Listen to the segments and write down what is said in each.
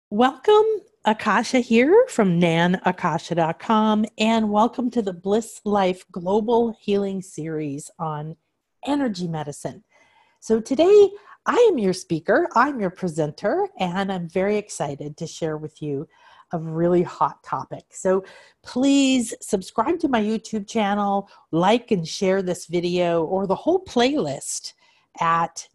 Welcome, Akasha here from nanakasha.com, and welcome to the Bliss Life Global Healing Series on energy medicine. So today I am your speaker, I'm your presenter, and I'm very excited to share with you a really hot topic. So please subscribe to my YouTube channel, like and share this video or the whole playlist at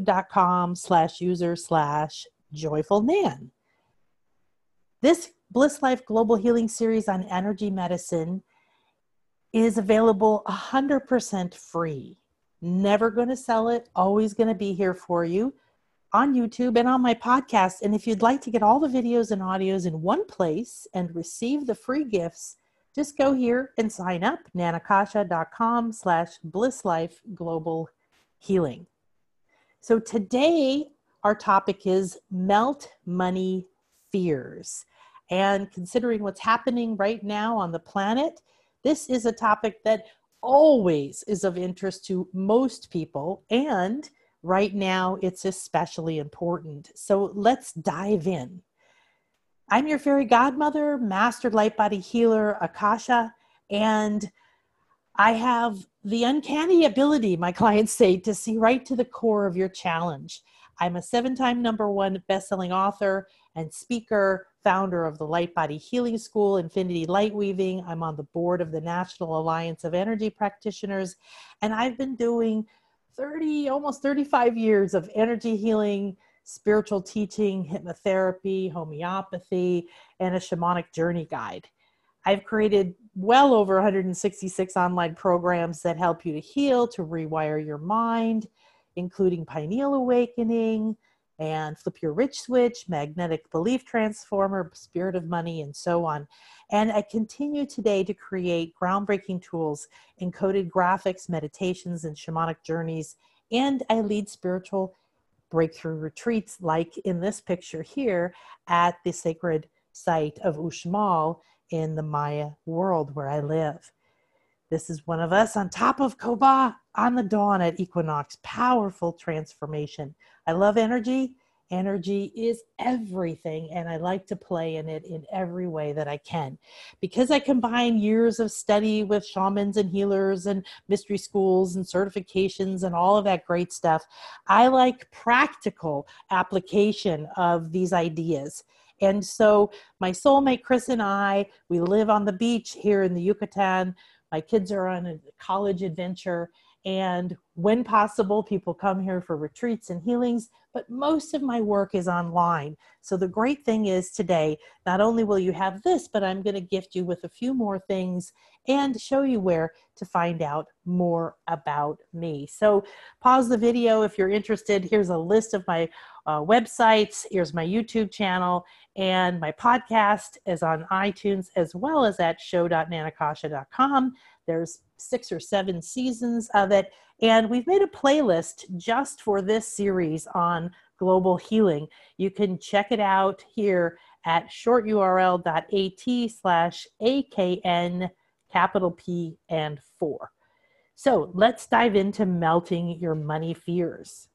youtube.com/user/joyfulnan. This Bliss Life Global Healing Series on energy medicine is available 100% free. Never going to sell it, always going to be here for you on YouTube and on my podcast. And if you'd like to get all the videos and audios in one place and receive the free gifts, just go here and sign up, nanakasha.com/blisslifeglobalhealing. So today, our topic is melt money fears. And considering what's happening right now on the planet, this is a topic that always is of interest to most people. And right now, it's especially important. So let's dive in. I'm your fairy godmother, master light body healer, Akasha, and I have the uncanny ability, my clients say, to see right to the core of your challenge. I'm a 7-time #1 best-selling author and speaker, founder of the Light Body Healing School, Infinity Light Weaving. I'm on the board of the National Alliance of Energy Practitioners, and I've been doing almost 35 years of energy healing, spiritual teaching, hypnotherapy, homeopathy, and a shamanic journey guide. I've created well over 166 online programs that help you to heal, to rewire your mind, including Pineal Awakening and Flip Your Rich Switch, Magnetic Belief Transformer, Spirit of Money, and so on. And I continue today to create groundbreaking tools, encoded graphics, meditations, and shamanic journeys. And I lead spiritual breakthrough retreats, like in this picture here at the sacred site of Uxmal in the Maya world where I live. This is one of us on top of Koba on the dawn at equinox. Powerful transformation. I love energy. Energy is everything, and I like to play in it in every way that I can. Because I combine years of study with shamans and healers and mystery schools and certifications and all of that great stuff, I like practical application of these ideas. And so my soulmate, Chris, and I, we live on the beach here in the Yucatan. My kids are on a college adventure, and when possible, people come here for retreats and healings, but most of my work is online. So the great thing is today, not only will you have this, but I'm going to gift you with a few more things and show you where to find out more about me. So pause the video if you're interested. Here's a list of my websites. Here's my YouTube channel, and my podcast is on iTunes as well as at show.nanakasha.com. There's 6 or 7 seasons of it. And we've made a playlist just for this series on global healing. You can check it out here at shorturl.at/AKN capital P and 4. So let's dive into melting your money fears.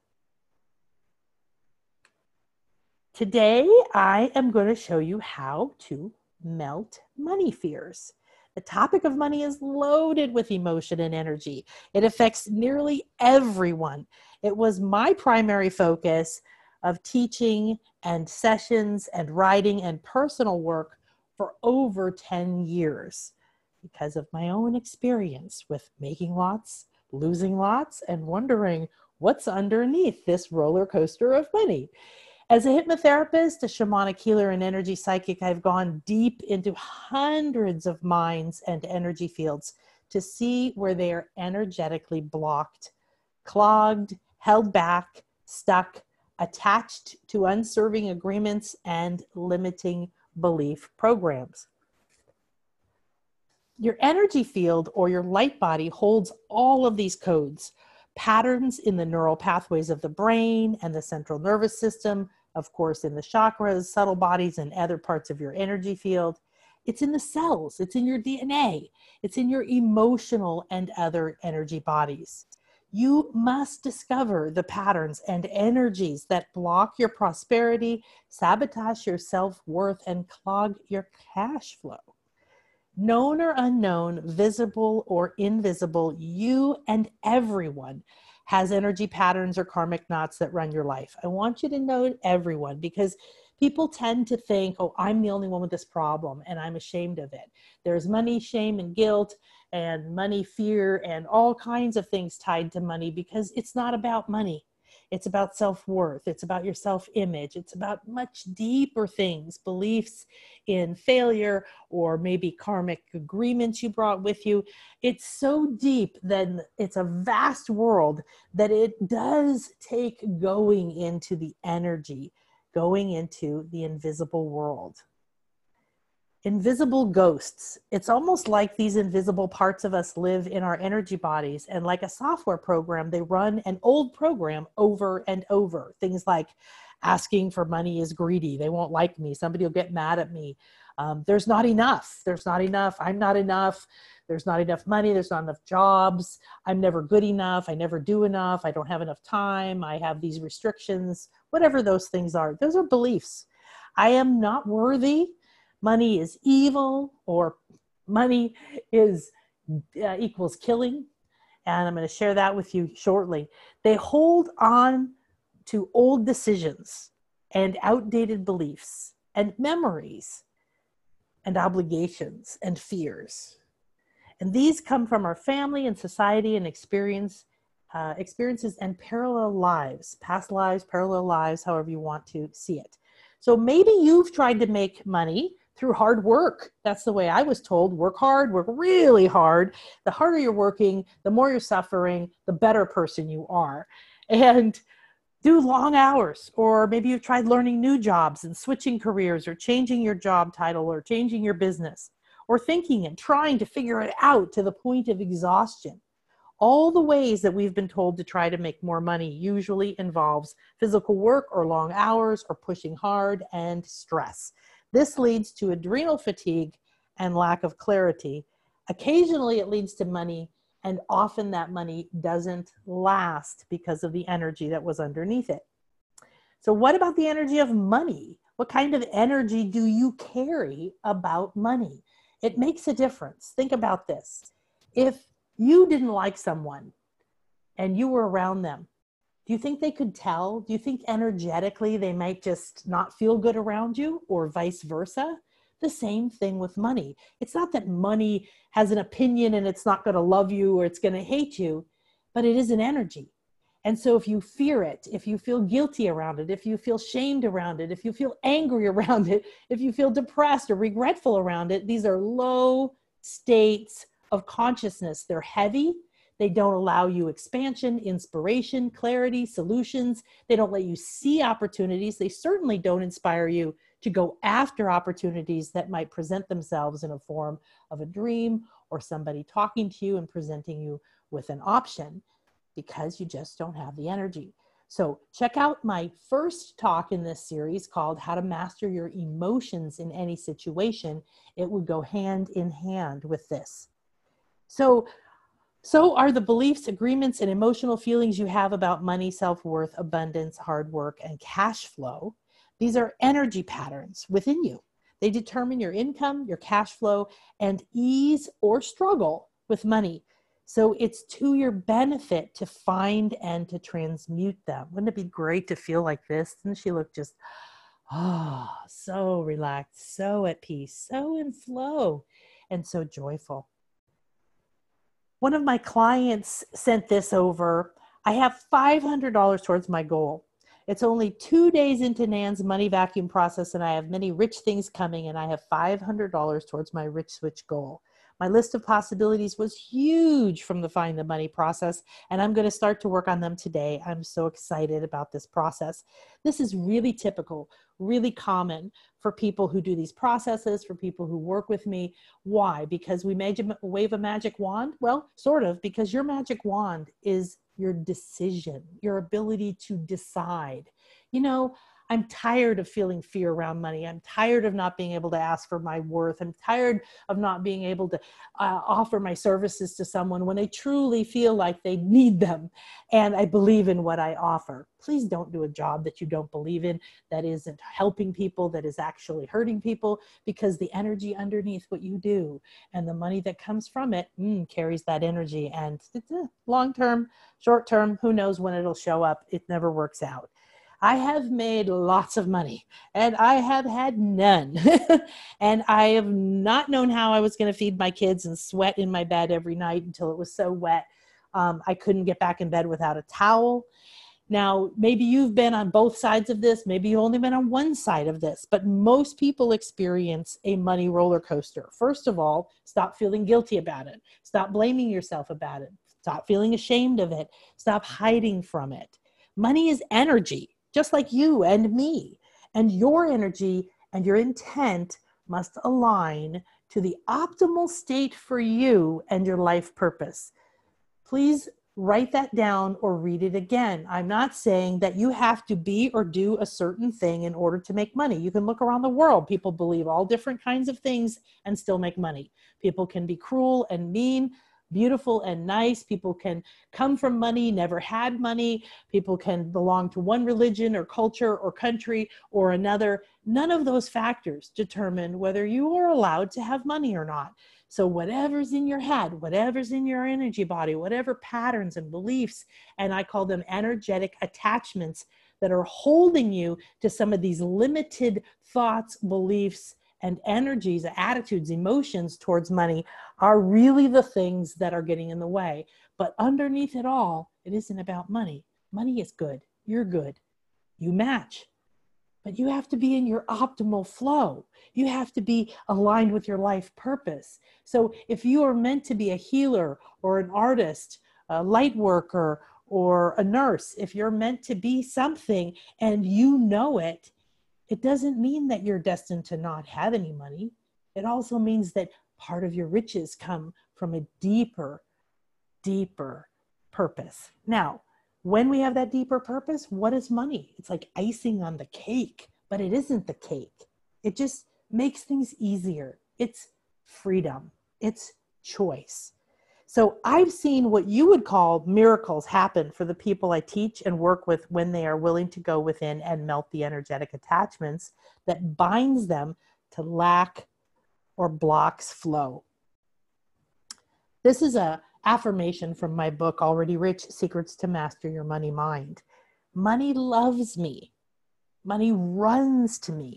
Today, I am going to show you how to melt money fears. The topic of money is loaded with emotion and energy. It affects nearly everyone. It was my primary focus of teaching and sessions and writing and personal work for over 10 years because of my own experience with making lots, losing lots, and wondering what's underneath this roller coaster of money. As a hypnotherapist, a shamanic healer, and energy psychic, I've gone deep into hundreds of minds and energy fields to see where they are energetically blocked, clogged, held back, stuck, attached to unserving agreements and limiting belief programs. Your energy field or your light body holds all of these codes, patterns in the neural pathways of the brain and the central nervous system, of course, in the chakras, subtle bodies, and other parts of your energy field. It's in the cells, it's in your DNA, it's in your emotional and other energy bodies. You must discover the patterns and energies that block your prosperity, sabotage your self-worth, and clog your cash flow. Known or unknown, visible or invisible, you and everyone has energy patterns or karmic knots that run your life. I want you to know everyone, because people tend to think, oh, I'm the only one with this problem and I'm ashamed of it. There's money, shame, and guilt, and money fear, and all kinds of things tied to money, because it's not about money. It's about self-worth. It's about your self-image. It's about much deeper things, beliefs in failure, or maybe karmic agreements you brought with you. It's so deep that it's a vast world that it does take going into the energy, going into the invisible world. Invisible ghosts. It's almost like these invisible parts of us live in our energy bodies, and like a software program, they run an old program over and over. Things like asking for money is greedy. They won't like me. Somebody will get mad at me. There's not enough. There's not enough. I'm not enough. There's not enough money. There's not enough jobs. I'm never good enough. I never do enough. I don't have enough time. I have these restrictions. Whatever those things are, those are beliefs. I am not worthy. Money is evil, or money is equals killing. And I'm going to share that with you shortly. They hold on to old decisions and outdated beliefs and memories and obligations and fears. And these come from our family and society and experiences and parallel lives, past lives, parallel lives, however you want to see it. So maybe you've tried to make money through hard work. That's the way I was told. Work hard, work really hard. The harder you're working, the more you're suffering, the better person you are. And do long hours. Or maybe you've tried learning new jobs and switching careers, or changing your job title, or changing your business, or thinking and trying to figure it out to the point of exhaustion. All the ways that we've been told to try to make more money usually involves physical work or long hours or pushing hard and stress. This leads to adrenal fatigue and lack of clarity. Occasionally it leads to money, and often that money doesn't last because of the energy that was underneath it. So what about the energy of money? What kind of energy do you carry about money? It makes a difference. Think about this. If you didn't like someone and you were around them, do you think they could tell? Do you think energetically they might just not feel good around you, or vice versa? The same thing with money. It's not that money has an opinion and it's not going to love you or it's going to hate you, but it is an energy. And so if you fear it, if you feel guilty around it, if you feel shamed around it, if you feel angry around it, if you feel depressed or regretful around it, these are low states of consciousness. They're heavy. They don't allow you expansion, inspiration, clarity, solutions. They don't let you see opportunities. They certainly don't inspire you to go after opportunities that might present themselves in a form of a dream, or somebody talking to you and presenting you with an option, because you just don't have the energy. So check out my first talk in this series called How to Master Your Emotions in Any Situation. It would go hand in hand with this. So are the beliefs, agreements, and emotional feelings you have about money, self-worth, abundance, hard work, and cash flow. These are energy patterns within you. They determine your income, your cash flow, and ease or struggle with money. So it's to your benefit to find and to transmute them. Wouldn't it be great to feel like this? Doesn't she look just, so relaxed, so at peace, so in flow, and so joyful? One of my clients sent this over. I have $500 towards my goal. It's only 2 days into Nan's money vacuum process, and I have many rich things coming, and I have $500 towards my rich switch goal. My list of possibilities was huge from the Find the Money process, and I'm going to start to work on them today. I'm so excited about this process. This is really typical, really common for people who do these processes, for people who work with me. Why? Because we wave a magic wand? Well, sort of, because your magic wand is your decision, your ability to decide. You know, I'm tired of feeling fear around money. I'm tired of not being able to ask for my worth. I'm tired of not being able to offer my services to someone when they truly feel like they need them. And I believe in what I offer. Please don't do a job that you don't believe in, that isn't helping people, that is actually hurting people, because the energy underneath what you do and the money that comes from it carries that energy. And it's long term, short term, who knows when it'll show up. It never works out. I have made lots of money and I have had none. And I have not known how I was going to feed my kids and sweat in my bed every night until it was so wet. I couldn't get back in bed without a towel. Now, maybe you've been on both sides of this. Maybe you've only been on one side of this, but most people experience a money roller coaster. First of all, stop feeling guilty about it. Stop blaming yourself about it. Stop feeling ashamed of it. Stop hiding from it. Money is energy, just like you and me. And your energy and your intent must align to the optimal state for you and your life purpose. Please write that down or read it again. I'm not saying that you have to be or do a certain thing in order to make money. You can look around the world. People believe all different kinds of things and still make money. People can be cruel and mean, beautiful and nice. People can come from money, never had money. People can belong to one religion or culture or country or another. None of those factors determine whether you are allowed to have money or not. So whatever's in your head, whatever's in your energy body, whatever patterns and beliefs, and I call them energetic attachments that are holding you to some of these limited thoughts, beliefs, and energies, attitudes, emotions towards money are really the things that are getting in the way. But underneath it all, it isn't about money. Money is good. You're good. You match. But you have to be in your optimal flow. You have to be aligned with your life purpose. So if you are meant to be a healer or an artist, a light worker, or a nurse, if you're meant to be something and you know it, it doesn't mean that you're destined to not have any money. It also means that part of your riches come from a deeper, deeper purpose. Now, when we have that deeper purpose, what is money? It's like icing on the cake, but it isn't the cake. It just makes things easier. It's freedom. It's choice. So I've seen what you would call miracles happen for the people I teach and work with when they are willing to go within and melt the energetic attachments that binds them to lack or blocks flow. This is a affirmation from my book, Already Rich: Secrets to Master Your Money Mind. Money loves me. Money runs to me,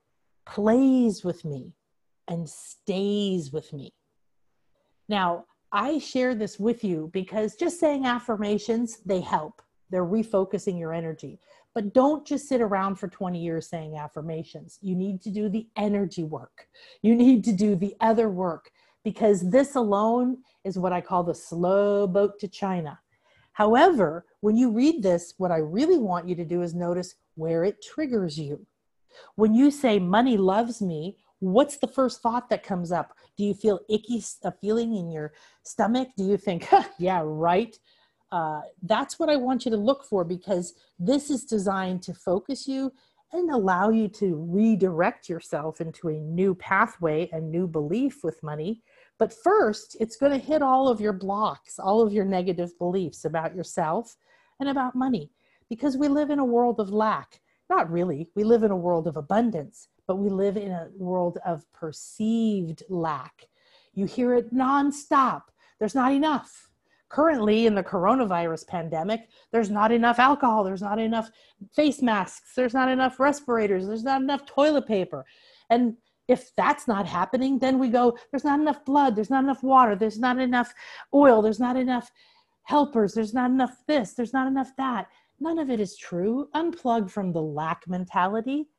plays with me, and stays with me. Now, I share this with you because just saying affirmations, they help. They're refocusing your energy. But don't just sit around for 20 years saying affirmations. You need to do the energy work. You need to do the other work, because this alone is what I call the slow boat to China. However, when you read this, what I really want you to do is notice where it triggers you. When you say money loves me, what's the first thought that comes up? Do you feel icky, a feeling in your stomach? Do you think, yeah, right? That's what I want you to look for, because this is designed to focus you and allow you to redirect yourself into a new pathway and new belief with money. But first, it's going to hit all of your blocks, all of your negative beliefs about yourself and about money, because we live in a world of lack. Not really. We live in a world of abundance, but we live in a world of perceived lack. You hear it nonstop. There's not enough. Currently, in the coronavirus pandemic, there's not enough alcohol. There's not enough face masks. There's not enough respirators. There's not enough toilet paper. And if that's not happening, then we go, there's not enough blood. There's not enough water. There's not enough oil. There's not enough helpers. There's not enough this. There's not enough that. None of it is true. Unplug from the lack mentality.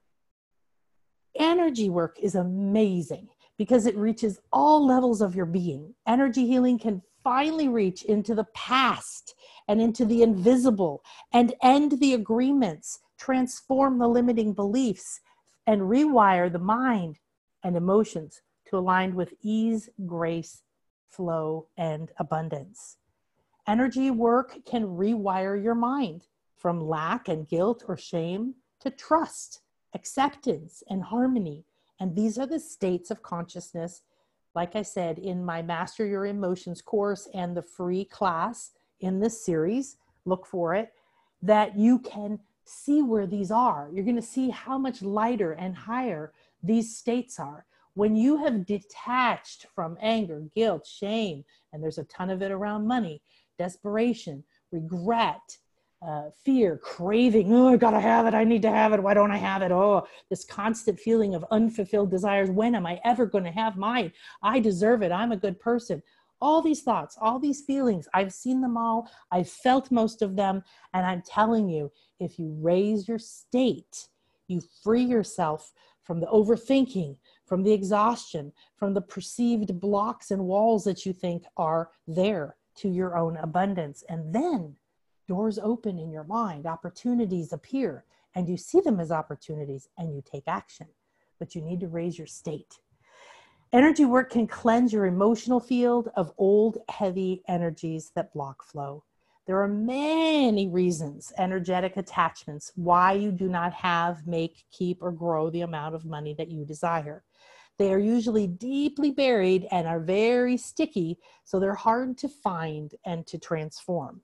Energy work is amazing because it reaches all levels of your being. Energy healing can finally reach into the past and into the invisible and end the agreements, transform the limiting beliefs, and rewire the mind and emotions to align with ease, grace, flow, and abundance. Energy work can rewire your mind from lack and guilt or shame to trust, acceptance, and harmony. And these are the states of consciousness, like I said, in my Master Your Emotions course and the free class in this series, look for it, that you can see where these are. You're going to see how much lighter and higher these states are. When you have detached from anger, guilt, shame, and there's a ton of it around money, desperation, regret, fear, craving, oh, I gotta have it, I need to have it, why don't I have it? Oh, this constant feeling of unfulfilled desires. When am I ever going to have mine? I deserve it. I'm a good person. All these thoughts, all these feelings, I've seen them all. I've felt most of them. And I'm telling you, if you raise your state, you free yourself from the overthinking, from the exhaustion, from the perceived blocks and walls that you think are there to your own abundance. And then doors open in your mind, opportunities appear, and you see them as opportunities and you take action. But you need to raise your state. Energy work can cleanse your emotional field of old, heavy energies that block flow. There are many reasons, energetic attachments, why you do not have, make, keep, or grow the amount of money that you desire. They are usually deeply buried and are very sticky, so they're hard to find and to transform.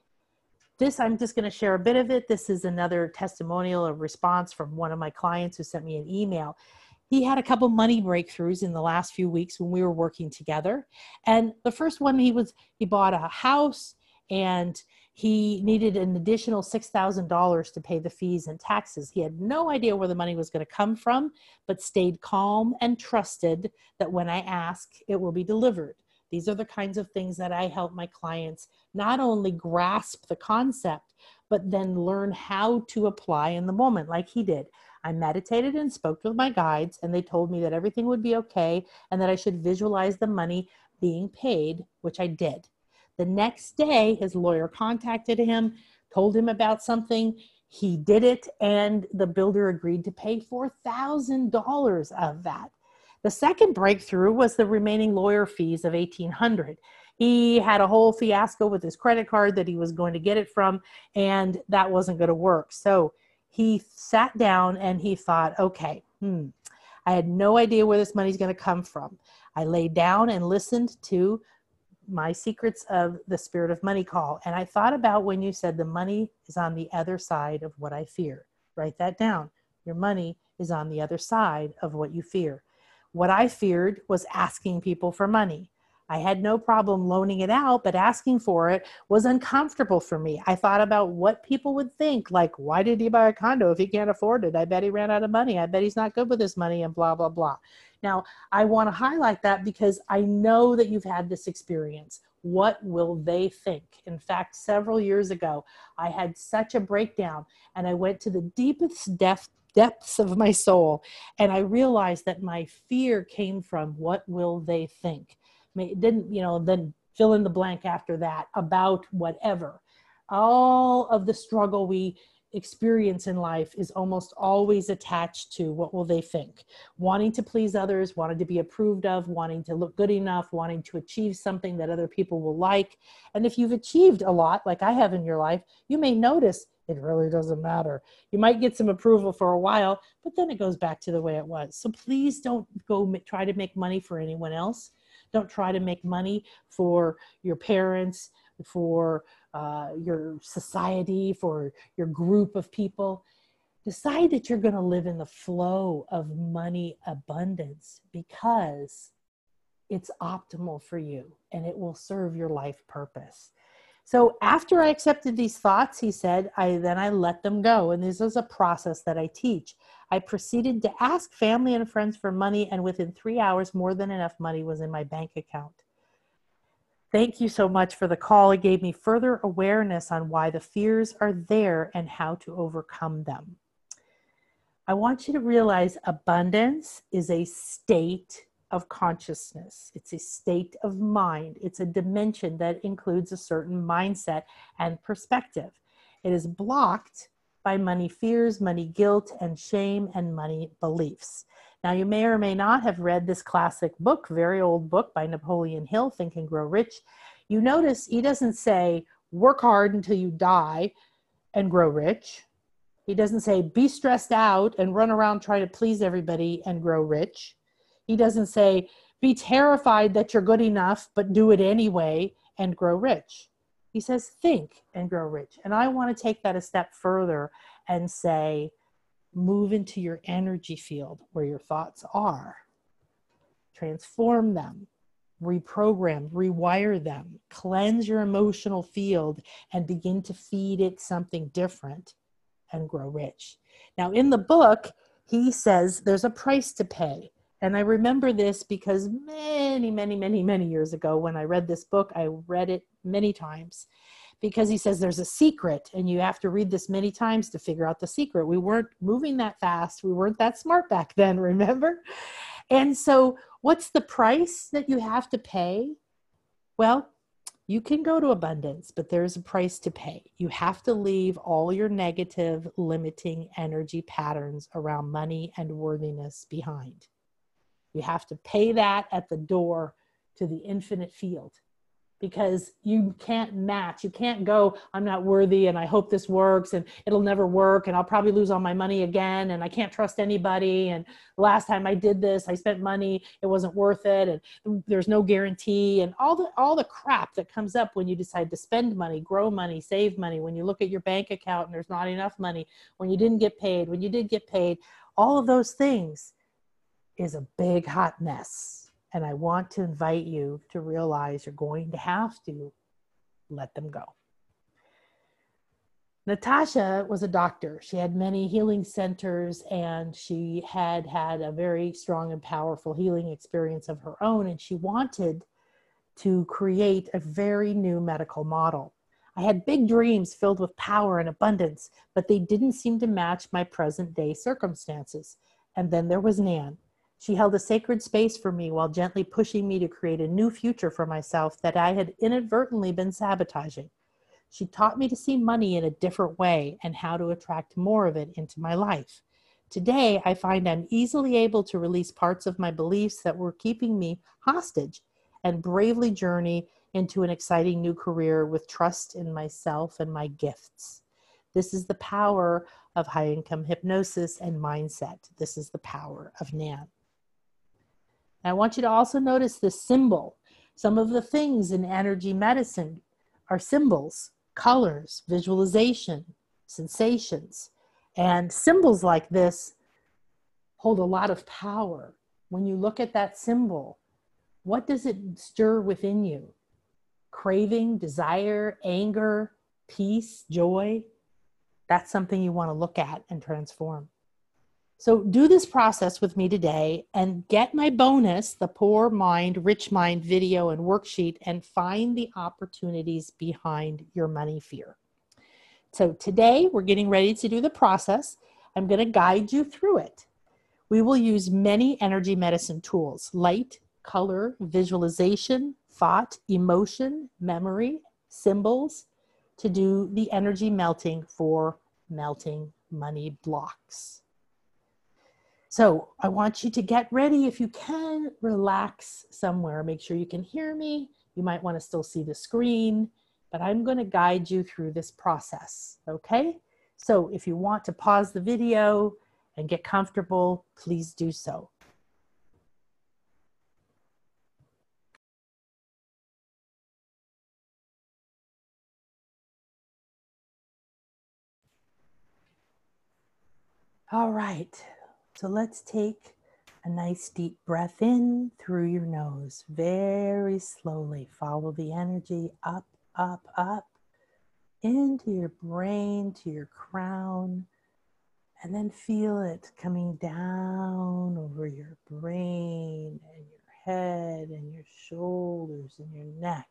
This, I'm just going to share a bit of it. This is another testimonial, a response from one of my clients who sent me an email. He had a couple money breakthroughs in the last few weeks when we were working together. And the first one, he bought a house and he needed an additional $6,000 to pay the fees and taxes. He had no idea where the money was going to come from, but stayed calm and trusted that when I ask, it will be delivered. These are the kinds of things that I help my clients not only grasp the concept, but then learn how to apply in the moment, like he did. I meditated and spoke with my guides, and they told me that everything would be okay and that I should visualize the money being paid, which I did. The next day, his lawyer contacted him, told him about something. He did it, and the builder agreed to pay $4,000 of that. The second breakthrough was the remaining lawyer fees of $1,800. He had a whole fiasco with his credit card that he was going to get it from, and that wasn't going to work. So he sat down and he thought, okay, I had no idea where this money's going to come from. I laid down and listened to my Secrets of the Spirit of Money call. And I thought about when you said the money is on the other side of what I fear. Write that down. Your money is on the other side of what you fear. What I feared was asking people for money. I had no problem loaning it out, but asking for it was uncomfortable for me. I thought about what people would think, like, why did he buy a condo if he can't afford it? I bet he ran out of money. I bet he's not good with his money and blah, blah, blah. Now, I want to highlight that because I know that you've had this experience. What will they think? In fact, several years ago, I had such a breakdown and I went to the deepest depths of my soul. And I realized that my fear came from what will they think? It didn't, then fill in the blank after that about whatever. All of the struggle we experience in life is almost always attached to what will they think? Wanting to please others, wanting to be approved of, wanting to look good enough, wanting to achieve something that other people will like. And if you've achieved a lot, like I have in your life, you may notice it really doesn't matter. You might get some approval for a while, but then it goes back to the way it was. So please don't go try to make money for anyone else. Don't try to make money for your parents, for your society, for your group of people. Decide that you're going to live in the flow of money abundance because it's optimal for you and it will serve your life purpose. So after I accepted these thoughts, he said, I let them go. And this is a process that I teach. I proceeded to ask family and friends for money, and within 3 hours, more than enough money was in my bank account. Thank you so much for the call. It gave me further awareness on why the fears are there and how to overcome them. I want you to realize abundance is a state of consciousness. It's a state of mind. It's a dimension that includes a certain mindset and perspective. It is blocked by money fears, money guilt, and shame, and money beliefs. Now, you may or may not have read this classic book, very old book by Napoleon Hill, Think and Grow Rich. You notice he doesn't say, work hard until you die and grow rich. He doesn't say, be stressed out and run around trying to please everybody and grow rich. He doesn't say, be terrified that you're good enough, but do it anyway and grow rich. He says, think and grow rich. And I want to take that a step further and say, move into your energy field where your thoughts are. Transform them, reprogram, rewire them, cleanse your emotional field, and begin to feed it something different and grow rich. Now, in the book, he says there's a price to pay. And I remember this because many years ago when I read this book, I read it many times because he says there's a secret and you have to read this many times to figure out the secret. We weren't moving that fast. We weren't that smart back then, remember? And so what's the price that you have to pay? Well, you can go to abundance, but there's a price to pay. You have to leave all your negative, limiting energy patterns around money and worthiness behind. You have to pay that at the door to the infinite field because you can't match. You can't go, I'm not worthy and I hope this works and it'll never work and I'll probably lose all my money again and I can't trust anybody. And the last time I did this, I spent money, it wasn't worth it. And there's no guarantee and all the crap that comes up when you decide to spend money, grow money, save money, when you look at your bank account and there's not enough money, when you didn't get paid, when you did get paid, all of those things is a big hot mess. And I want to invite you to realize you're going to have to let them go. Natasha was a doctor. She had many healing centers and she had had a very strong and powerful healing experience of her own. And she wanted to create a very new medical model. I had big dreams filled with power and abundance, but they didn't seem to match my present day circumstances. And then there was Nan. She held a sacred space for me while gently pushing me to create a new future for myself that I had inadvertently been sabotaging. She taught me to see money in a different way and how to attract more of it into my life. Today, I find I'm easily able to release parts of my beliefs that were keeping me hostage and bravely journey into an exciting new career with trust in myself and my gifts. This is the power of high-income hypnosis and mindset. This is the power of Nan. I want you to also notice this symbol. Some of the things in energy medicine are symbols, colors, visualization, sensations. And symbols like this hold a lot of power. When you look at that symbol, what does it stir within you? Craving, desire, anger, peace, joy? That's something you want to look at and transform. So do this process with me today and get my bonus, the Poor Mind, Rich Mind video and worksheet, and find the opportunities behind your money fear. So today we're getting ready to do the process. I'm going to guide you through it. We will use many energy medicine tools: light, color, visualization, thought, emotion, memory, symbols, to do the energy melting for melting money blocks. So I want you to get ready. If you can, relax somewhere. Make sure you can hear me. You might want to still see the screen, but I'm going to guide you through this process, okay? So if you want to pause the video and get comfortable, please do so. All right, so let's take a nice deep breath in through your nose, very slowly. Follow the energy up, up, up, into your brain, to your crown, and then feel it coming down over your brain and your head and your shoulders and your neck,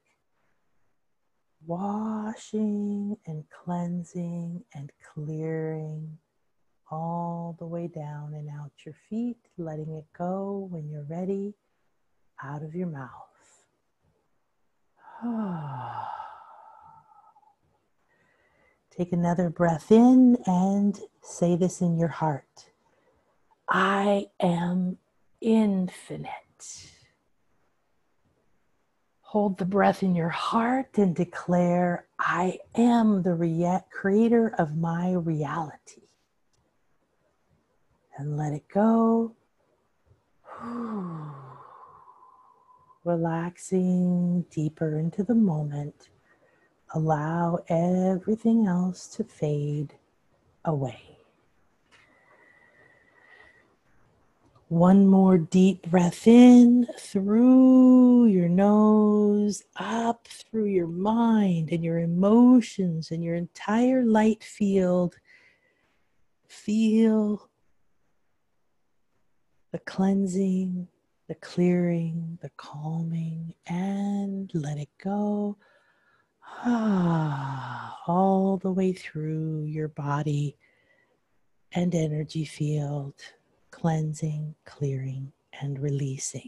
washing and cleansing and clearing all the way down and out your feet, letting it go when you're ready out of your mouth. Take another breath in and say this in your heart. I am infinite. Hold the breath in your heart and declare, I am the creator of my reality. and let it go. Relaxing deeper into the moment. Allow everything else to fade away. One more deep breath in through your nose, up through your mind and your emotions and your entire light field. Feel the cleansing, the clearing, the calming, and let it go. All the way through your body and energy field, cleansing, clearing, and releasing.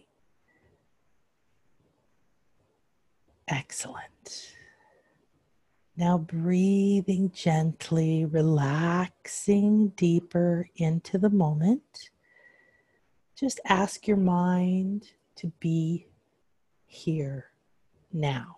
Excellent. Now breathing gently, relaxing deeper into the moment. Just ask your mind to be here now.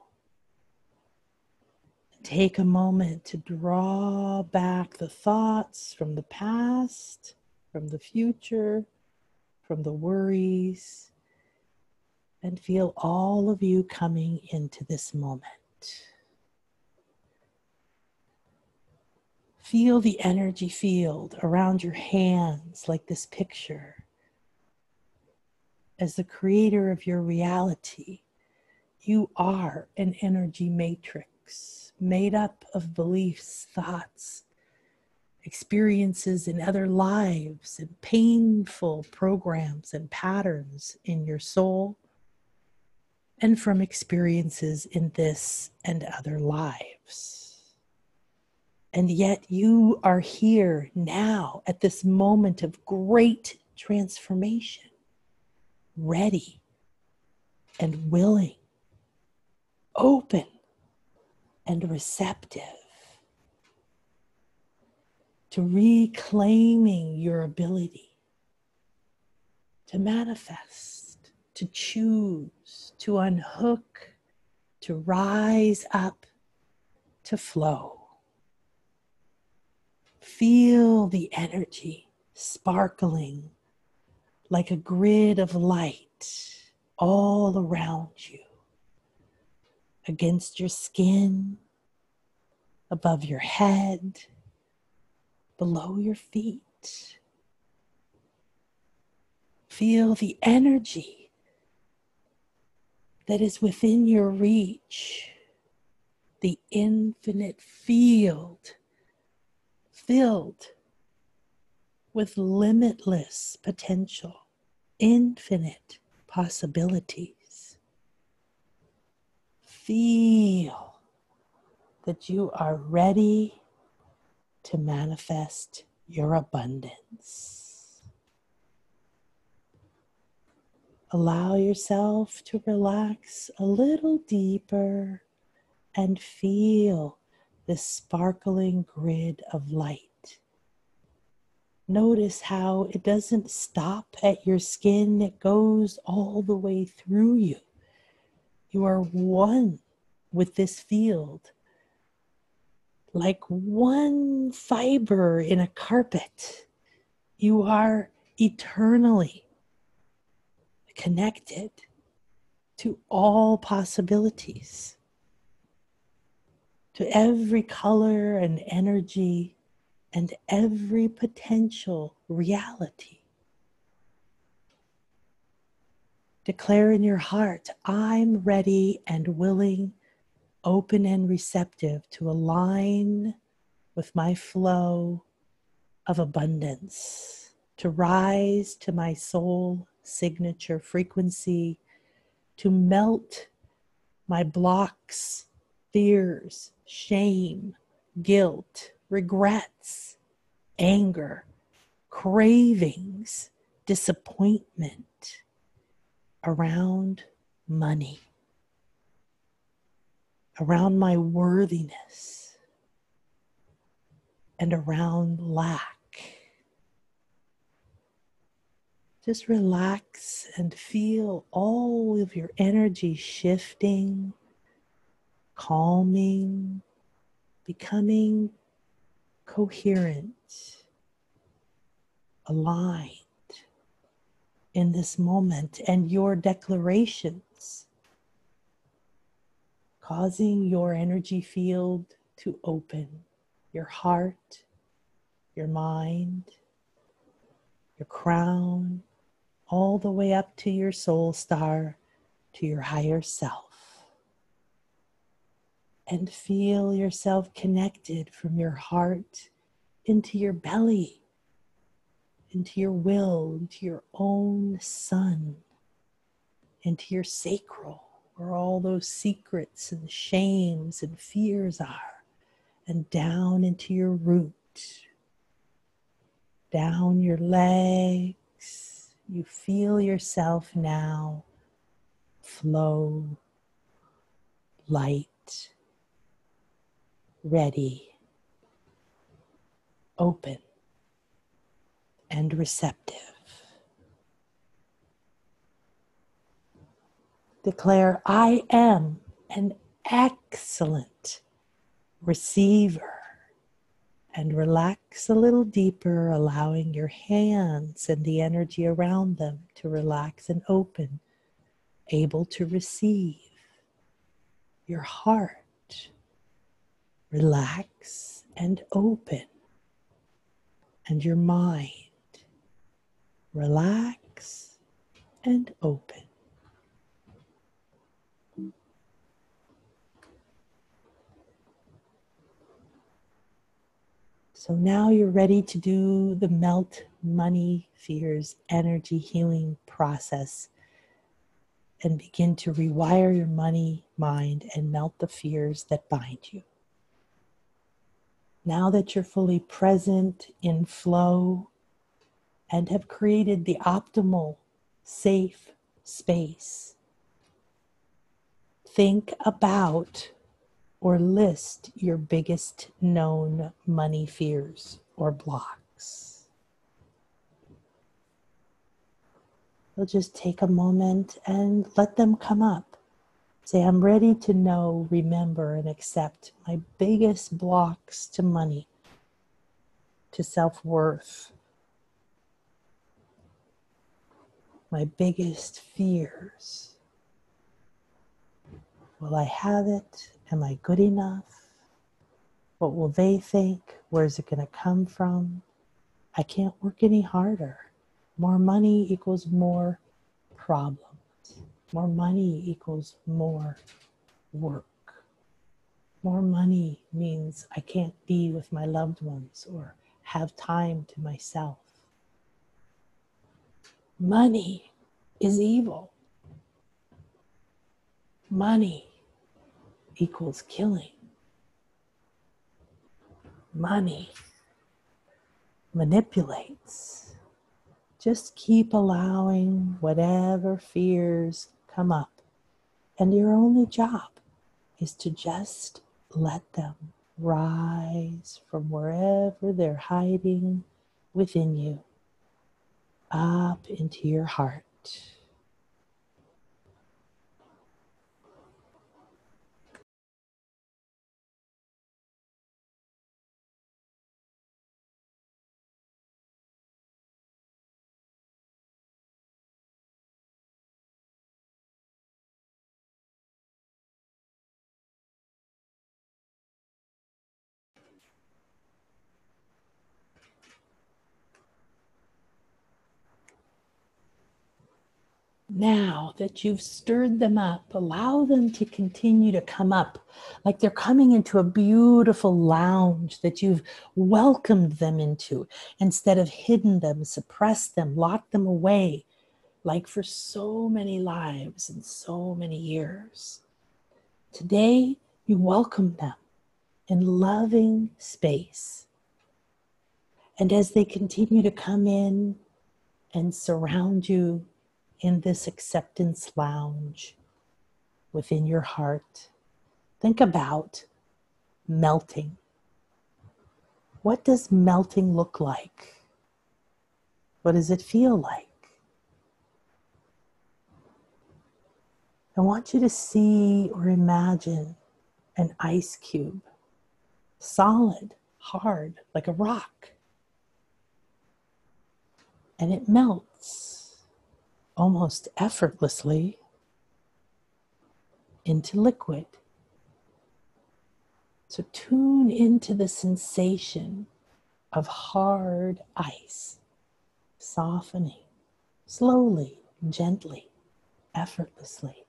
Take a moment to draw back the thoughts from the past, from the future, from the worries, and feel all of you coming into this moment. Feel the energy field around your hands like this picture. As the creator of your reality, you are an energy matrix made up of beliefs, thoughts, experiences in other lives, and painful programs and patterns in your soul, and from experiences in this and other lives. And yet you are here now at this moment of great transformation, ready and willing, open and receptive to reclaiming your ability to manifest, to choose, to unhook, to rise up, to flow. Feel the energy sparkling like a grid of light all around you, against your skin, above your head, below your feet. Feel the energy that is within your reach, the infinite field filled with limitless potential, infinite possibilities. Feel that you are ready to manifest your abundance. Allow yourself to relax a little deeper and feel this sparkling grid of light. Notice how it doesn't stop at your skin, it goes all the way through you. You are one with this field, like one fiber in a carpet. You are eternally connected to all possibilities, to every color and energy and every potential reality. Declare in your heart, I'm ready and willing, open and receptive to align with my flow of abundance, to rise to my soul signature frequency, to melt my blocks, fears, shame, guilt, regrets, anger, cravings, disappointment around money, around my worthiness, and around lack. Just relax and feel all of your energy shifting, calming, becoming coherent, aligned in this moment, and your declarations causing your energy field to open, your heart, your mind, your crown, all the way up to your soul star, to your higher self. And feel yourself connected from your heart into your belly, into your will, into your own sun, into your sacral, where all those secrets and shames and fears are, and down into your root, down your legs. You feel yourself now flow, light, ready, open, and receptive. Declare, I am an excellent receiver. And relax a little deeper, allowing your hands and the energy around them to relax and open, able to receive. Your heart, relax and open. And your mind, relax and open. So now you're ready to do the Melt Money Fears energy healing process and begin to rewire your money mind and melt the fears that bind you. Now that you're fully present in flow and have created the optimal, safe space, think about or list your biggest known money fears or blocks. You'll just take a moment and let them come up. Say, I'm ready to know, remember, and accept my biggest blocks to money, to self-worth, my biggest fears. Will I have it? Am I good enough? What will they think? Where's it going to come from? I can't work any harder. More money equals more problems. More money equals more work. More money means I can't be with my loved ones or have time to myself. Money is evil. Money equals killing. Money manipulates. Just keep allowing whatever fears come up. And your only job is to just let them rise from wherever they're hiding within you, up into your heart. Now that you've stirred them up, allow them to continue to come up like they're coming into a beautiful lounge that you've welcomed them into, instead of hidden them, suppressed them, locked them away, like for so many lives and so many years. Today, you welcome them in loving space. And as they continue to come in and surround you in this acceptance lounge within your heart, think about melting. What does melting look like? What does it feel like? I want you to see or imagine an ice cube, solid, hard, like a rock. and it melts almost effortlessly into liquid. So tune into the sensation of hard ice, softening slowly, gently, effortlessly.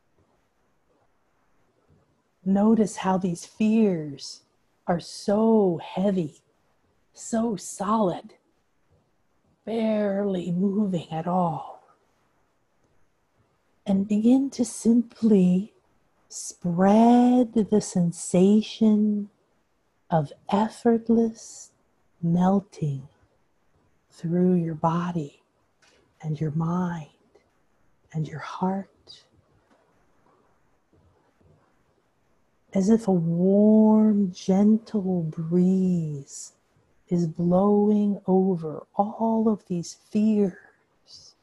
Notice how these fears are so heavy, so solid, barely moving at all. And begin to simply spread the sensation of effortless melting through your body and your mind and your heart, as if a warm, gentle breeze is blowing over all of these fears.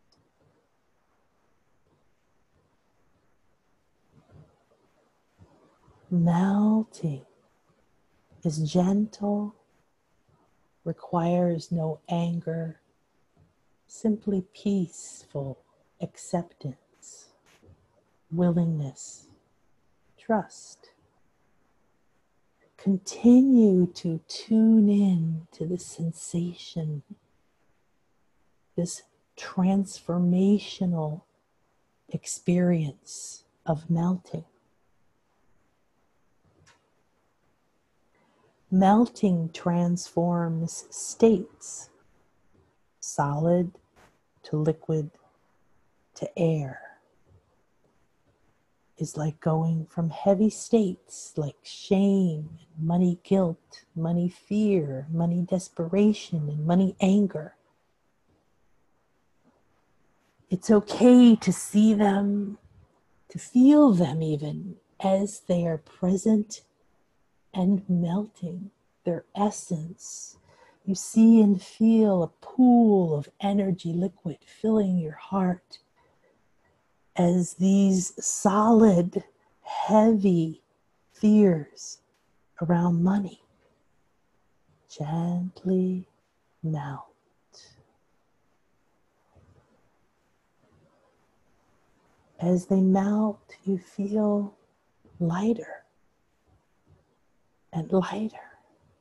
Melting is gentle, requires no anger, simply peaceful acceptance, willingness, trust. Continue to tune in to the sensation, this transformational experience of melting. Melting transforms states, solid to liquid to air. Is like going from heavy states like shame, money guilt, money fear, money desperation, and money anger. It's okay to see them, to feel them even as they are present and melting, their essence. You see and feel a pool of energy liquid filling your heart as these solid, heavy fears around money gently melt. As they melt, you feel lighter and lighter,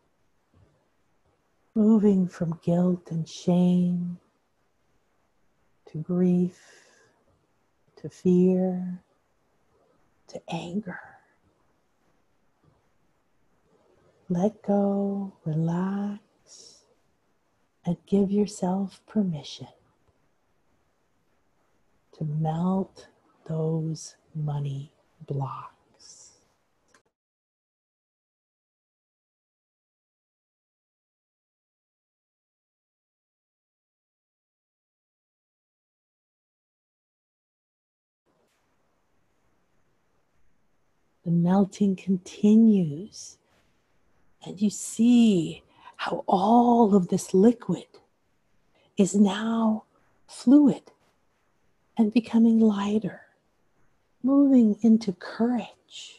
moving from guilt and shame to grief, to fear, to anger. Let go, relax, and give yourself permission to melt those money blocks. The melting continues, and you see how all of this liquid is now fluid and becoming lighter, moving into courage,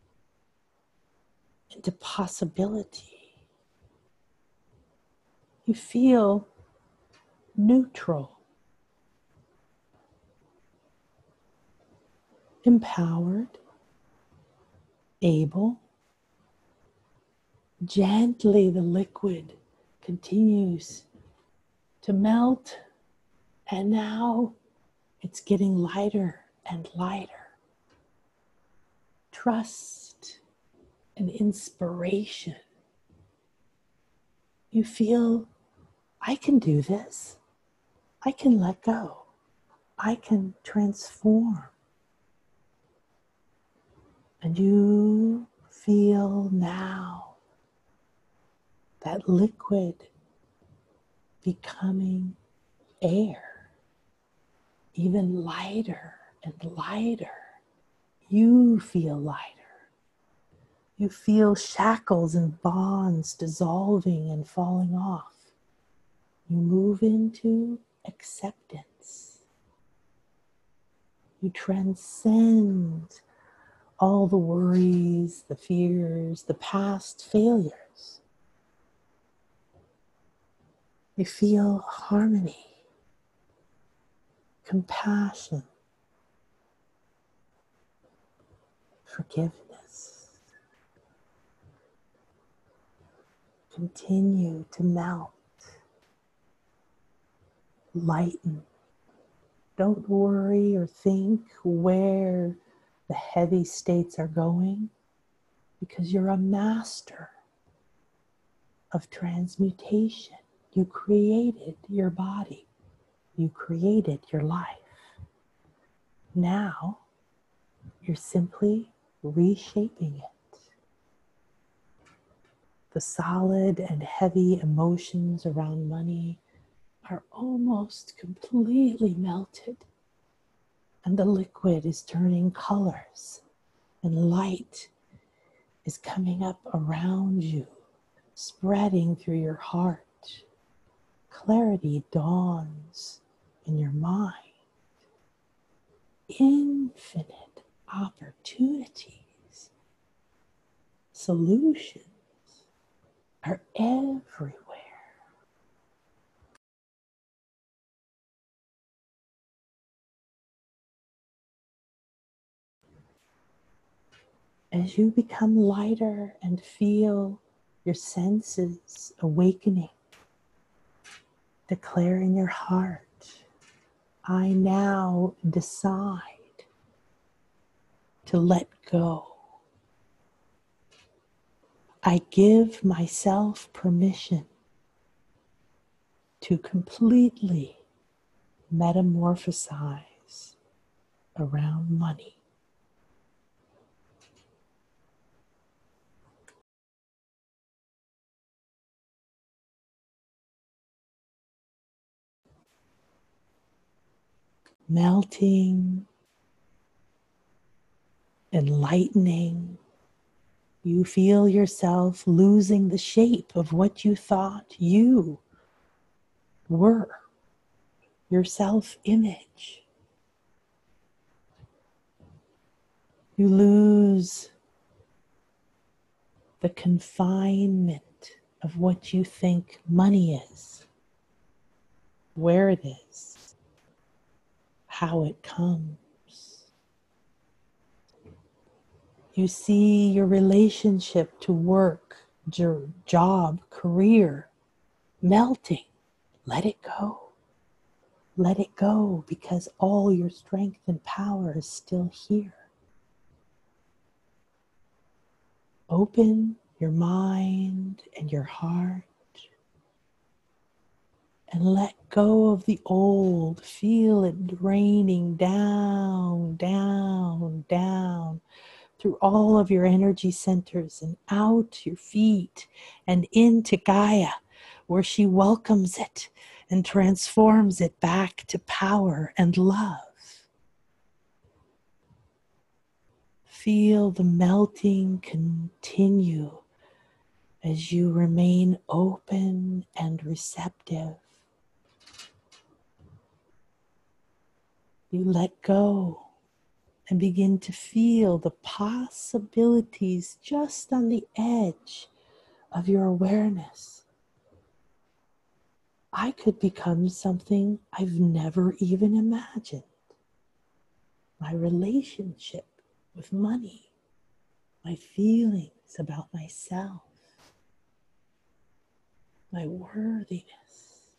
into possibility. You feel neutral, empowered, able. Gently, the liquid continues to melt, and now it's getting lighter and lighter. Trust and inspiration. You feel, I can do this. I can let go. I can transform. And you feel now that liquid becoming air, even lighter and lighter. You feel lighter. You feel shackles and bonds dissolving and falling off. You move into acceptance. You transcend all the worries, the fears, the past failures. You feel harmony, compassion, forgiveness. Continue to melt, lighten. Don't worry or think where the heavy states are going, because you're a master of transmutation. You created your body. You created your life. Now, you're simply reshaping it. The solid and heavy emotions around money are almost completely melted, and the liquid is turning colors, and light is coming up around you, spreading through your heart. Clarity dawns in your mind. Infinite opportunities, solutions are everywhere. As you become lighter and feel your senses awakening, declare in your heart, I now decide to let go. I give myself permission to completely metamorphosize around money. Melting, enlightening. You feel yourself losing the shape of what you thought you were, your self-image. You lose the confinement of what you think money is, where it is, how it comes. You see your relationship to work, your job, career melting. Let it go. Let it go, because all your strength and power is still here. Open your mind and your heart and let go of the old. Feel it draining down, down, down through all of your energy centers and out your feet and into Gaia, where she welcomes it and transforms it back to power and love. Feel the melting continue as you remain open and receptive. You let go and begin to feel the possibilities just on the edge of your awareness. I could become something I've never even imagined. My relationship with money, my feelings about myself, my worthiness,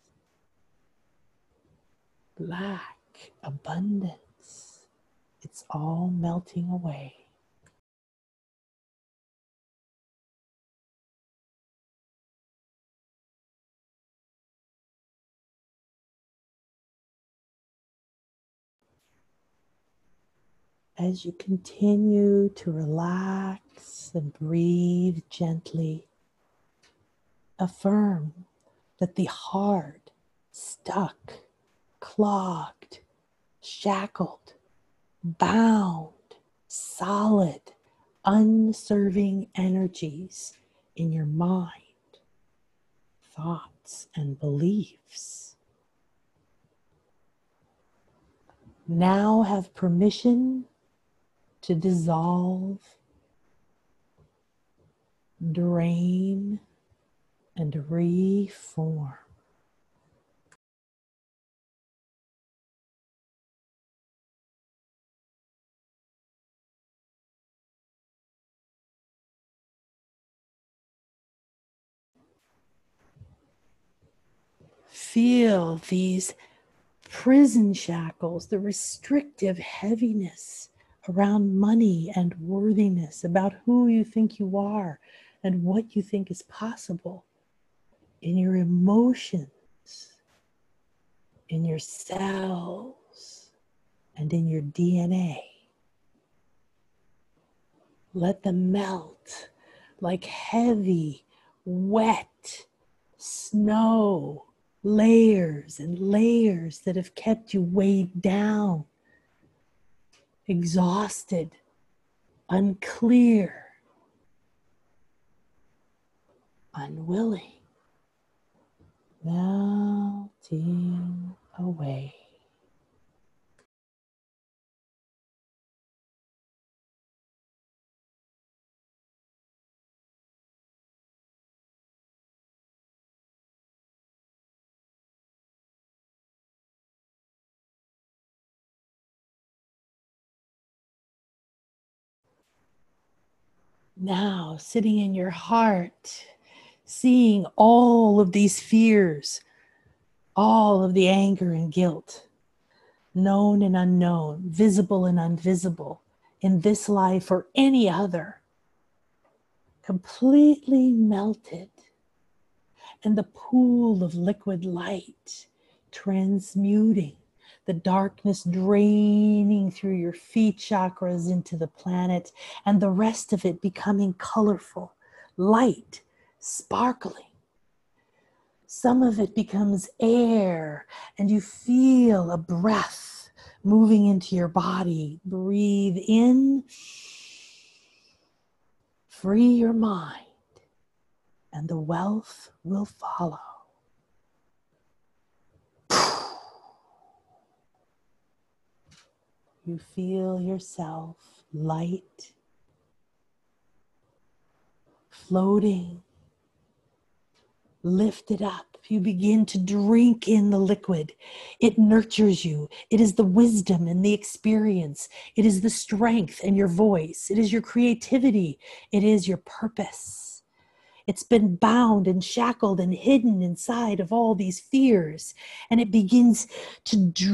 lack, abundance, it's all melting away. As you continue to relax and breathe gently, affirm that the hard, stuck, clogged, shackled, bound, solid, unserving energies in your mind, thoughts, and beliefs now have permission to dissolve, drain, and reform. Feel these prison shackles, the restrictive heaviness around money and worthiness, about who you think you are and what you think is possible in your emotions, in your cells, and in your DNA. Let them melt like heavy, wet snow, layers and layers that have kept you weighed down, exhausted, unclear, unwilling, melting away. Now, sitting in your heart, seeing all of these fears, all of the anger and guilt, known and unknown, visible and invisible, in this life or any other, completely melted, and the pool of liquid light transmuting, the darkness draining through your feet chakras into the planet, and the rest of it becoming colorful, light, sparkling. Some of it becomes air, and you feel a breath moving into your body. Breathe in, free your mind, and the wealth will follow. You feel yourself light, floating, lifted up. You begin to drink in the liquid. It nurtures you. It is the wisdom and the experience. It is the strength and your voice. It is your creativity. It is your purpose. It's been bound and shackled and hidden inside of all these fears. And it begins to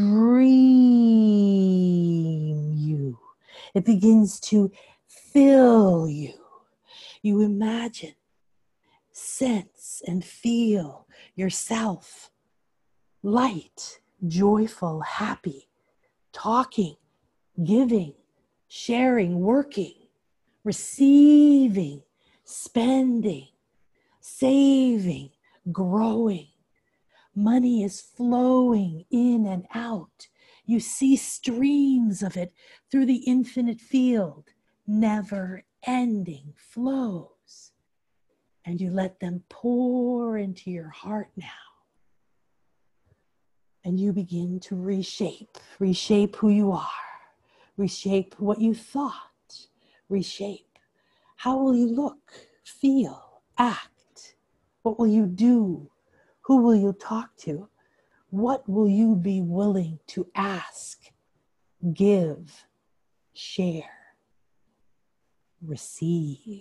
dream you. It begins to fill you. You imagine, sense, and feel yourself light, joyful, happy, talking, giving, sharing, working, receiving, spending, saving, growing. Money is flowing in and out. You see streams of it through the infinite field, never-ending flows. And you let them pour into your heart now. And you begin to reshape who you are, reshape what you thought, reshape. How will you look, feel, act? What will you do? Who will you talk to? What will you be willing to ask, give, share, receive?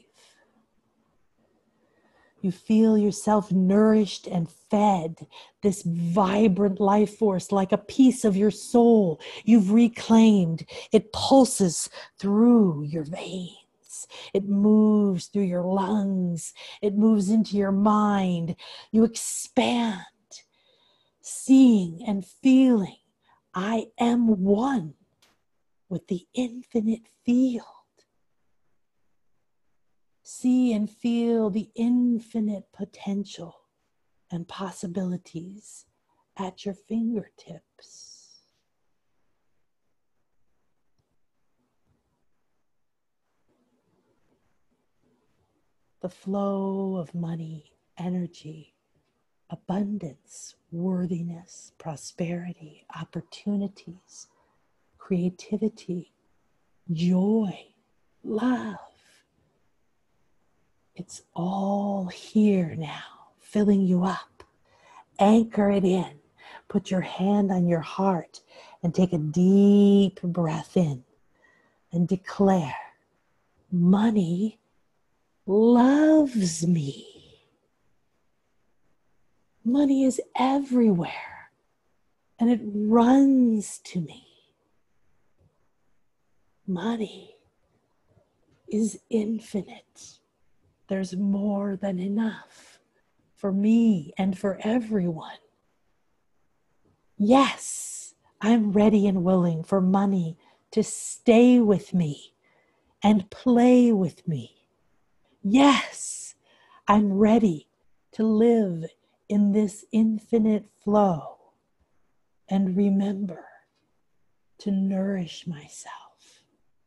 You feel yourself nourished and fed, this vibrant life force like a piece of your soul you've reclaimed. It pulses through your veins. It moves through your lungs. It moves into your mind. You expand, seeing and feeling, I am one with the infinite field. See and feel the infinite potential and possibilities at your fingertips. The flow of money, energy, abundance, worthiness, prosperity, opportunities, creativity, joy, love. It's all here now, filling you up. Anchor it in. Put your hand on your heart and take a deep breath in and declare, money loves me. Money is everywhere, and it runs to me. Money is infinite. There's more than enough for me and for everyone. Yes, I'm ready and willing for money to stay with me and play with me. Yes, I'm ready to live in this infinite flow and remember to nourish myself.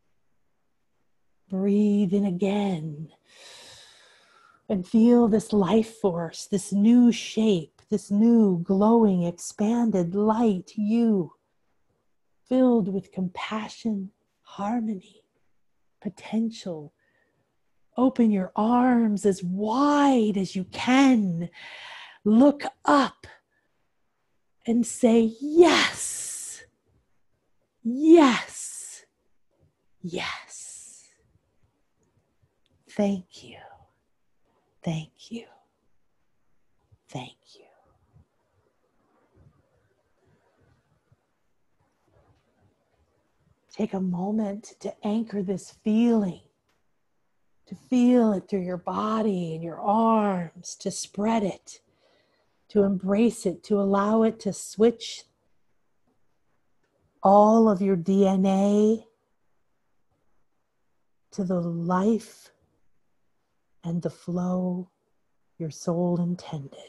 Breathe in again and feel this life force, this new shape, this new glowing, expanded light you, filled with compassion, harmony, potential. Open your arms as wide as you can. Look up and say, yes, yes, yes. Thank you, thank you, thank you. Take a moment to anchor this feeling, to feel it through your body and your arms, to spread it, to embrace it, to allow it to switch all of your DNA to the life and the flow your soul intended.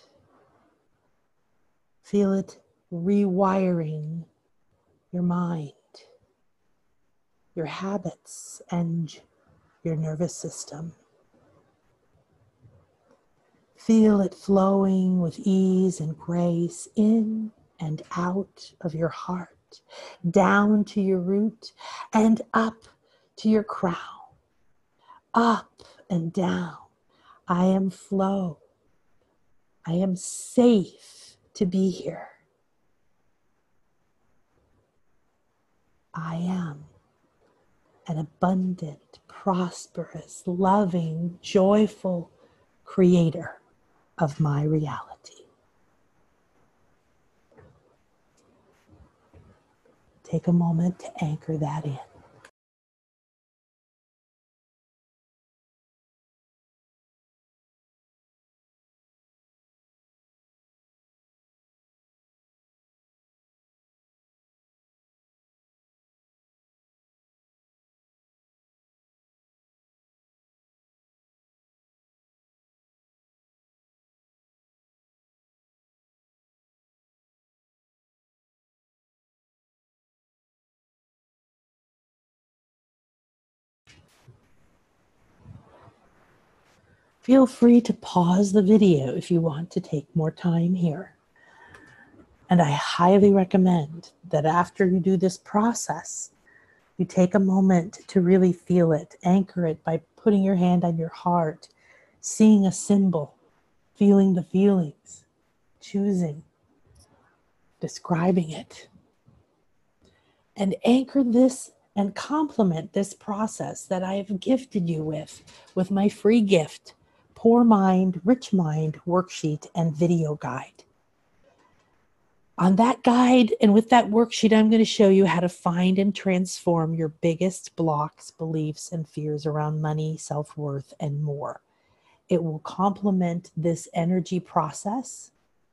Feel it rewiring your mind, your habits, and your nervous system. Feel it flowing with ease and grace in and out of your heart, down to your root and up to your crown, up and down. I am flow. I am safe to be here. I am an abundant, prosperous, loving, joyful creator of my reality. Take a moment to anchor that in. Feel free to pause the video if you want to take more time here. And I highly recommend that after you do this process, you take a moment to really feel it, anchor it by putting your hand on your heart, seeing a symbol, feeling the feelings, choosing, describing it. And anchor this and complement this process that I have gifted you with my free gift, Poor Mind, Rich Mind worksheet and video guide. On that guide and with that worksheet, I'm going to show you how to find and transform your biggest blocks, beliefs, and fears around money, self-worth, and more. It will complement this energy process.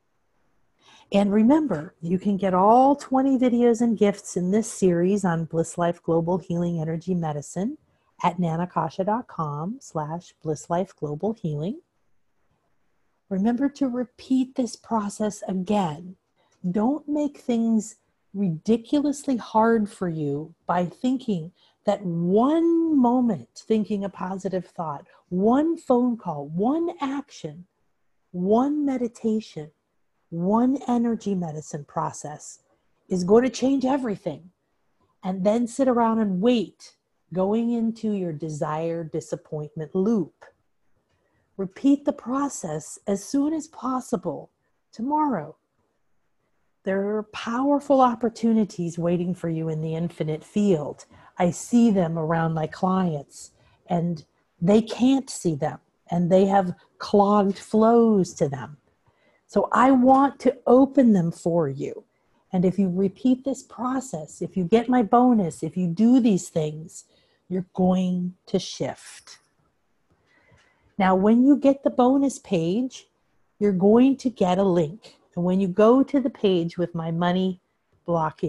And remember, you can get all 20 videos and gifts in this series on Bliss Life Global Healing Energy Medicine at nanakasha.com/Bliss Life Global Healing. Remember to repeat this process again. Don't make things ridiculously hard for you by thinking that one moment, thinking a positive thought, one phone call, one action, one meditation, one energy medicine process is going to change everything. And then sit around and wait, going into your desire disappointment loop. Repeat the process as soon as possible tomorrow. There are powerful opportunities waiting for you in the infinite field. I see them around my clients, and they can't see them, and they have clogged flows to them. So I want to open them for you. And if you repeat this process, if you get my bonus, if you do these things, you're going to shift. Now, when you get the bonus page, you're going to get a link. And when you go to the page with my money block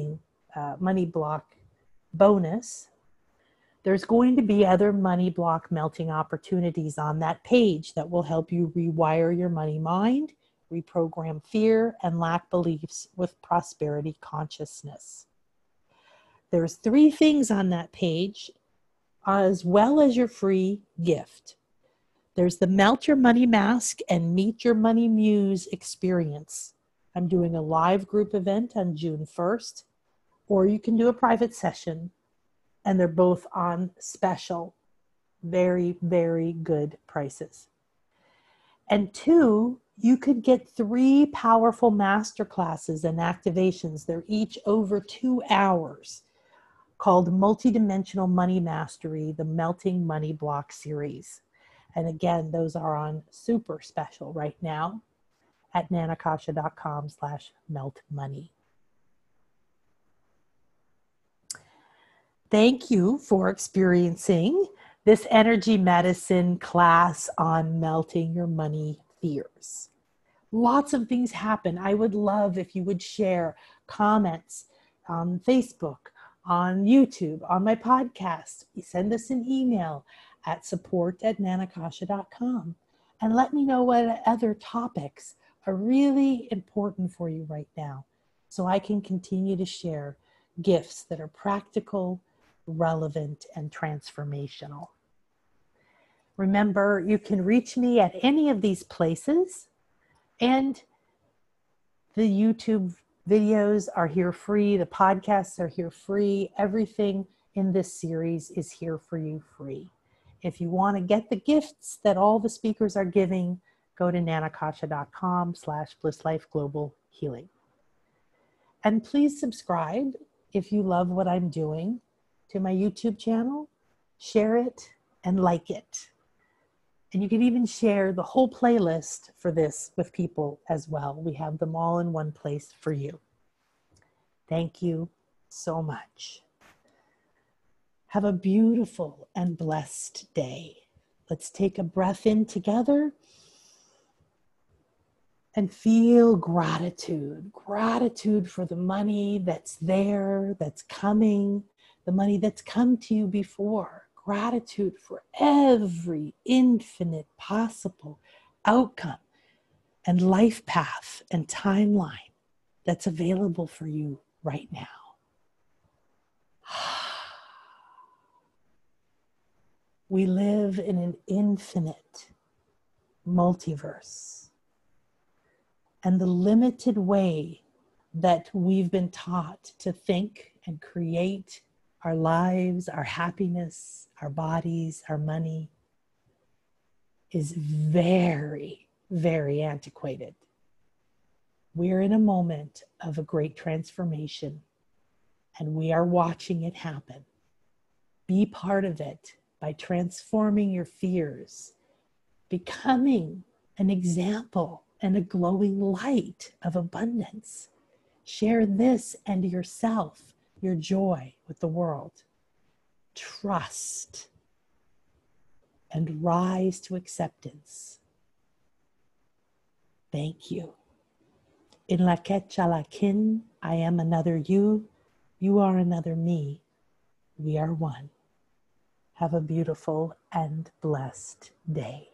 bonus, there's going to be other money block melting opportunities on that page that will help you rewire your money mind, reprogram fear and lack beliefs with prosperity consciousness. There's 3 things on that page, as well as your free gift. There's the Melt Your Money Mask and Meet Your Money Muse experience. I'm doing a live group event on June 1st, or you can do a private session, and they're both on special, very, very good prices. And 2, you could get 3 powerful masterclasses and activations. They're each over 2 hours, called Multidimensional Money Mastery, the Melting Money Block series. And again, those are on super special right now at nanakasha.com/meltmoney. Thank you for experiencing this energy medicine class on melting your money fears. Lots of things happen. I would love if you would share comments on Facebook, on YouTube, on my podcast. Send us an email at support@nanakasha.com and let me know what other topics are really important for you right now so I can continue to share gifts that are practical, relevant, and transformational. Remember, you can reach me at any of these places, and the YouTube videos are here free. The podcasts are here free. Everything in this series is here for you free. If you want to get the gifts that all the speakers are giving, go to nanakasha.com/BlissLifeGlobalHealing. And please subscribe if you love what I'm doing to my YouTube channel, share it and like it. And you can even share the whole playlist for this with people as well. We have them all in one place for you. Thank you so much. Have a beautiful and blessed day. Let's take a breath in together and feel gratitude. Gratitude for the money that's there, that's coming, the money that's come to you before. Gratitude for every infinite possible outcome and life path and timeline that's available for you right now. We live in an infinite multiverse. And the limited way that we've been taught to think and create our lives, our happiness, our bodies, our money is very, very antiquated. We're in a moment of a great transformation, and we are watching it happen. Be part of it by transforming your fears, becoming an example and a glowing light of abundance. Share this and yourself, your joy with the world. Trust and rise to acceptance. Thank you. In la Quechalakin, I am another you. You are another me. We are one. Have a beautiful and blessed day.